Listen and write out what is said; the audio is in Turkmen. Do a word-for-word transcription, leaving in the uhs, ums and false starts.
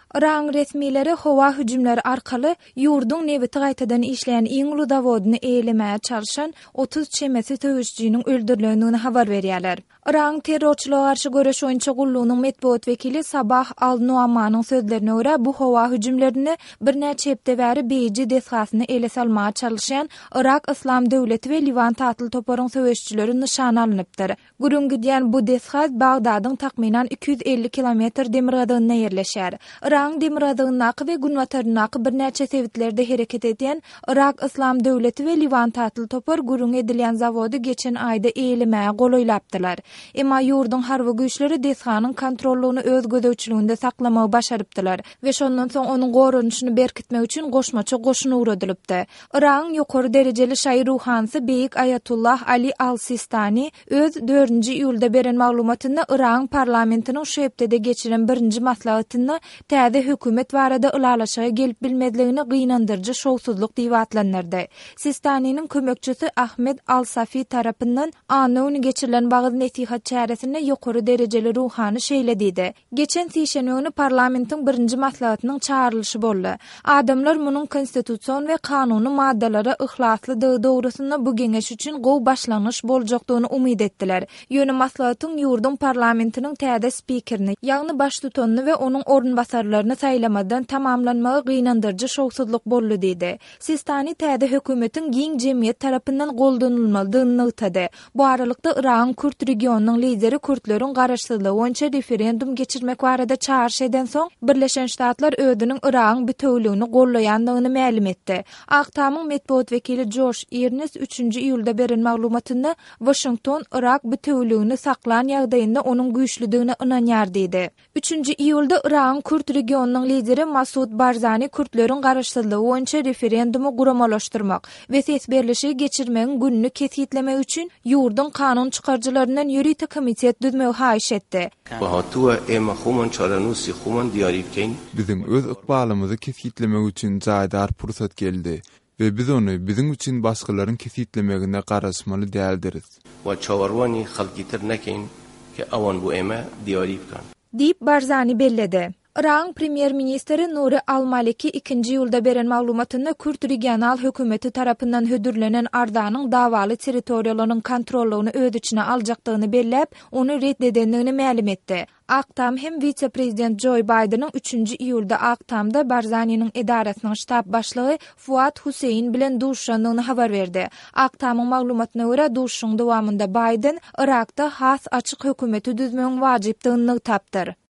Iran resmileri hova hüjümleri arkaly ýurdun nebeti gaýtadan işleýän iň uly zawodyny eýlemäge çalışan otuz çemesi töwüşçüniň öldürilendigini habar berýärler. Iran terrorçylyga garşy göreş oýunçy gullugynyň medeniýet wekili Sabah al-Nuamanyň sözlerine görä bu hova hüjümlerini bir näçe hepde bäri beýji desgasyny ele salmaga çalışan Irak Islam Döwleti we Liwan tatyl toparyň töwüşçüleri nişana alınıpdyr. Gürün gidýän bu desgas Bagdadyň takminan iki yüz elli kilometr demir gadygyna ýerleşýär. Iran demir gadygynyň we gün watarynyň bir näçe sewitlerde hereket edýän Irak Islam Döwleti we Liwan tatyl topar gürün edilýän zawody geçen aýda eýlemäge golaýlapdylar. Emma ýurdun harby güýçleri desganyň kontrollugyny öz gödäwçiliginde saklamagy başarypdylar we şondan soň onuň gorunuşyny berkitmek üçin goşmaça goşun uğradylypdy. Iran ýokary derejeli şaýy ruhansy Beýik Ayatullah Ali al-Sistani öz dördünji iýulda beren maglumatynda Iran parlamentiniň şu hepde geçiren birinji maslahatyny täze hökümet barada ulalaşyga gelip bilmedligini gynandyrjy şowsuzluk diýip atlanyrdy. Sistaniň kömekçisi Ahmed al-Safi tarapyndan anyny geçirilen bagyz nesihat çäresinde ýokary derejeli ruhany şeýledidi. Geçen sişenýany parlamentiň birinji maslahatynyň çağrılışı boldy. Adamlar munyň konstitusiýon we kanuny maddalary ihlasly döwrusynda bu geňeş üçin gowy başlangyş boljakdygyny umyt etdiler. Ýöne maslahatyň ýurdun parlamentiniň täze spikerini, ýagny baş tutanyny we onuň orunbasarlaryny saýlamadan tamamlanmagy gynandyrjy şowsuzluk boldy diýdi. Sistani täze hökümetiň giň jemgyýet tarapyndan goldanylmalydygyny aýtdy. Bu aralykda Iran Kürt regionunyň lideri Kürtleriň garaşsyzlygy boýunça referendum geçirmek barada çağrış eden soň Birleşen Ştatlar özüniň Iran bütünlüğini gollaýandygyny ma'lum etdi. Aktamyň medeniýet wekili Josh Earnest üçünji iýulda beren maglumatynda Washington Irak bütünlüğini saklan ýagdaýynda onuň güýçlüdigine ynanýar diýdi. üçünji iýulda Iran Kürt regionunyň lideri Masud Barzani Kürtleriň garaşsyzlygy boýunça referendumy guramalaşdyrmak we ses berlişigi geçirmegiň gününi kesitlemek üçin ýurdun kanun çykarjylaryndan ýürüýte komitet düzmegi haýyş etdi. Bizim öz ykbalymyzy kesitlemek üçin jaýdar pursat geldi we biz onu bizim üçin başgalaryn kesitlemegine garaşmaly däldiris. Wa çawarwani halkytyr nekin ki awan bu ema diýary bikan. Diýip Barzani belledi. Iran Premier Ministri Nuri al-Maliki ikinji iýulda beren maglumatynda Kürt regional hökümeti tarapyndan hödürlenen Ardanyň dawaly territoriýalarynyň kontrollugyny öz içine aljakdygyny belläp, onu reddedendigini ma'lum etdi. Aktam hem vice-prezident Joe Biden'ın üçünji iýulda Aktamda Barzani'nin edarasynyň ştab başlygy Fuat Huseyin bilen duşandygyny habar berdi. Aktamyň maglumatyna görä duşuň dowamında Biden Irakda has açyk hökümeti düzmegiň wajypdygyny tapdyr.